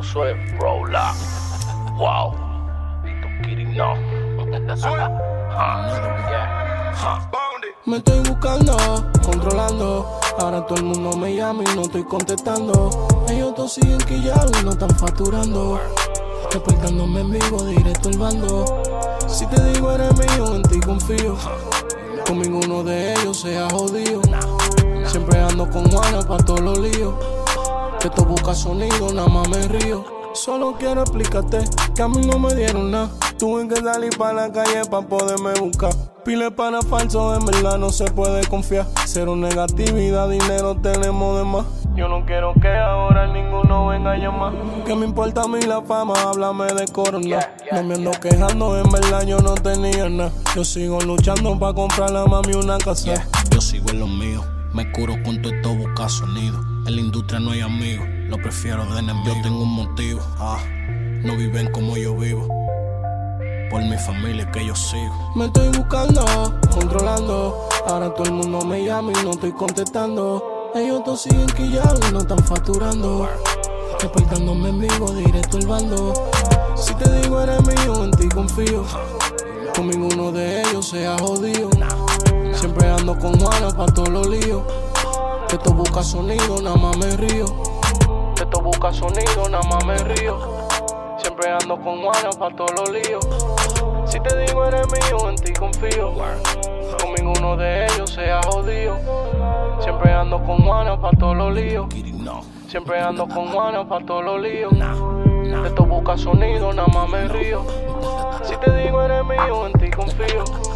soy Rolla. Wow. Y tú quieres no. Me estoy buscando, controlando. Ahora todo el mundo me llama y no estoy contestando. Ellos todos siguen quillados y no están facturando. Reportándome en vivo, directo al bando. Si te digo eres mío, en ti confío. Conmigo uno de ellos sea jodido. Siempre ando con Juana pa' todos los líos. Que esto busca sonido, nada más me río. Solo quiero explicarte que a mí no me dieron nada. Tuve que salir pa' la calle pa' poderme buscar. Pile para falso, en verdad no se puede confiar. Cero negatividad, dinero tenemos de más. Yo no quiero que ahora ninguno venga a llamar. Que me importa a mí la fama, háblame de corona. No me ando quejando, en verdad yo no tenía nada. Yo sigo luchando pa' comprarle a mami una casa. Yo sigo en lo mío, me curo con todo esto, busca sonido. En la industria no hay amigos, lo prefiero de enemigo. Yo tengo un motivo, no viven como yo vivo. Por mi familia que yo sigo. Me estoy buscando, controlando. Ahora todo el mundo me llama y no estoy contestando. Ellos todos siguen quillados y no están facturando. Reportándome en vivo, directo al bando. Si te digo eres mío, en ti confío. Conmigo uno de ellos sea jodido. Siempre ando con Juana pa' todos los líos. Que esto busca sonido, nada más me río. Que esto busca sonido, nada más me río. Siempre ando con Juana pa' todos los líos. Si te digo eres mío, en ti confío. Conmigo uno de ellos sea jodido. Siempre ando con Juana pa' todos los líos. Siempre ando con Juana pa' todos los líos. De esto busca sonido, nada más me río. Si te digo eres mío, en ti confío.